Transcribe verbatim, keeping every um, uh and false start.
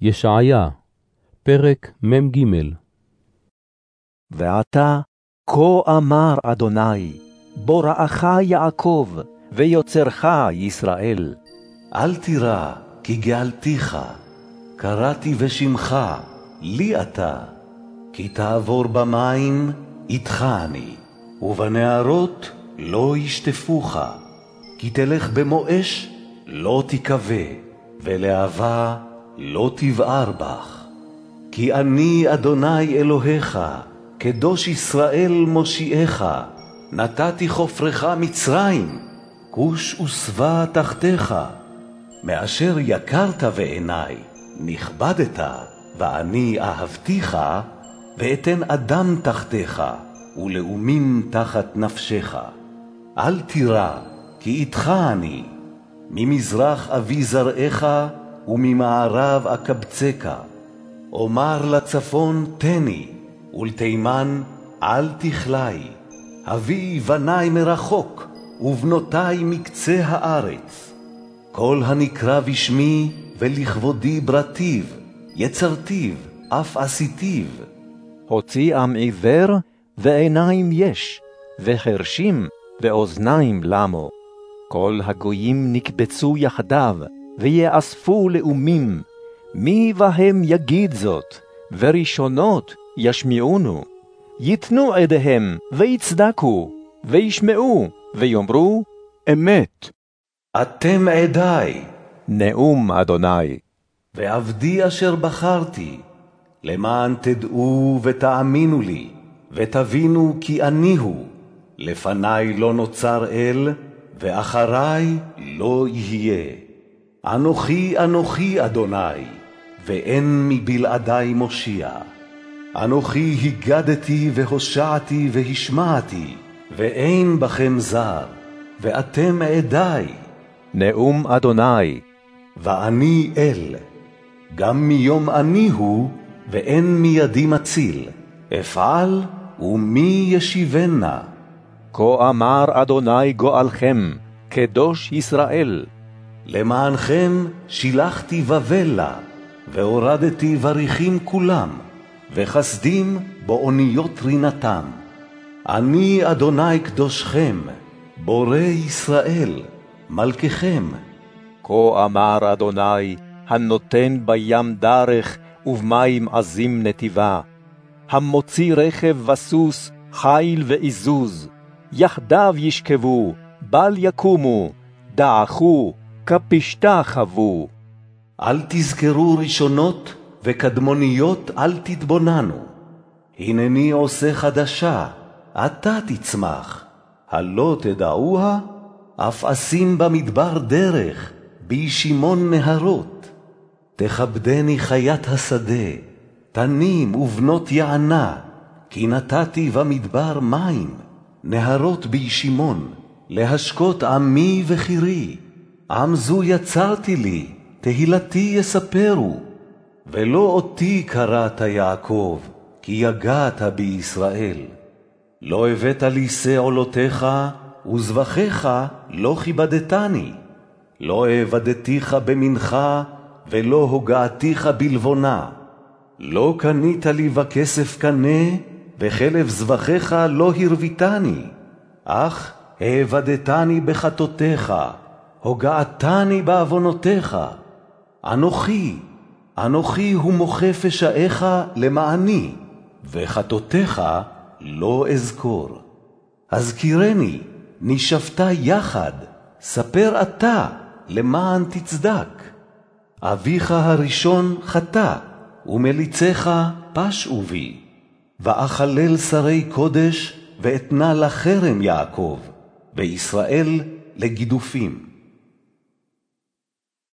ישעיה, פרק מ"ג. ועתה, כה אמר אדוני, בוראך יעקב, ויוצרך ישראל. אל תירא, כי גאלתיך, קראתי בשמך, לי אתה. כי תעבור במים, איתך אני, ובנהרות לא ישטפוך. כי תלך במואש, לא תכבה, ולהבה לא תבער בך. כי אני אדוני אלוהיך, קדוש ישראל מושיעך, נתתי חופרך מצרים, כוש ושבע תחתיך. מאשר יקרת בעיני, נכבדת, ואני אהבתיך, ואתן אדם תחתיך, ולאומים תחת נפשך. אל תירא, כי איתך אני, ממזרח אביא זרעך, וממערב אקבצך. אומר לצפון תני, ולתימן אל תכלי. הביא בני מרחוק, ובנותי מקצה הארץ. כל הנקרא בשמי, ולכבודי ברטיב, יצרתיו, אף עשיתיו. הוציא עם עיוור, ועיניים יש, וחרשים, ואוזניים למו. כל הגויים נקבצו יחדיו, ויאספו לאומים. מי בהם יגיד זאת, וראשונות ישמיעונו. יתנו עדיהם, ויצדקו, וישמעו, ויאמרו, אמת. אתם עדי, נאום אדוני. ועבדי אשר בחרתי, למען תדעו ותאמינו לי, ותבינו כי אני הוא. לפני לא נוצר אל, ואחרי לא יהיה. אנוכי אנוכי אדוני, ואין מבלעדי מושיע. אנוכי הגדתי והושעתי והשמעתי, ואין בכם זר, ואתם עדי. נאום אדוני. ואני אל, גם מיום אני הוא, ואין מידי מציל. אפעל ומי ישיבנה. כה אמר אדוני גואלכם, קדוש ישראל. למענכם שילחתי בבלה, והורדתי בריחים כולם, וחסדים באוניות רינתם. אני אדוני קדושכם, בורא ישראל, מלככם. כה אמר אדוני, הנותן בים דרך, ובמים עזים נתיבה. המוציא רכב וסוס, חיל ועזוז. יחדיו ישכבו, בל יקומו, דעכו, כפשתה חבו. אל תזכרו ראשונות, וקדמוניות אל תתבוננו. הנני עושה חדשה, אתה תצמח. הלא תדעוה, אף אשים במדבר דרך, בישימון נהרות. תכבדני חיית השדה, תנים ובנות יענה, כי נתתי במדבר מים, נהרות בישימון, להשקות עמי וחירי. עם זו יצרתי לי, תהילתי יספרו. ולא אותי קראת יעקב, כי יגעת בישראל. לא הבאת לי שא עולותיך, וזבחיך לא כיבדתני. לא העבדתיך במנחה, ולא הוגעתיך בלבונה. לא קנית לי בכסף קנה, וחלב זבחיך לא הרביתני. אך העבדתני בחטאותיך, הוגעתני בעוונותיך. אנוכי, אנוכי הוא מוחה פשעיך למעני, וחטאותיך לא אזכור. הזכירני, נשבתה יחד, ספר אתה, למען תצדק. אביך הראשון חטא, ומליציך פשעו בי. ואחלל שרי קודש, ואתנה לחרם יעקב, וישראל לגידופים.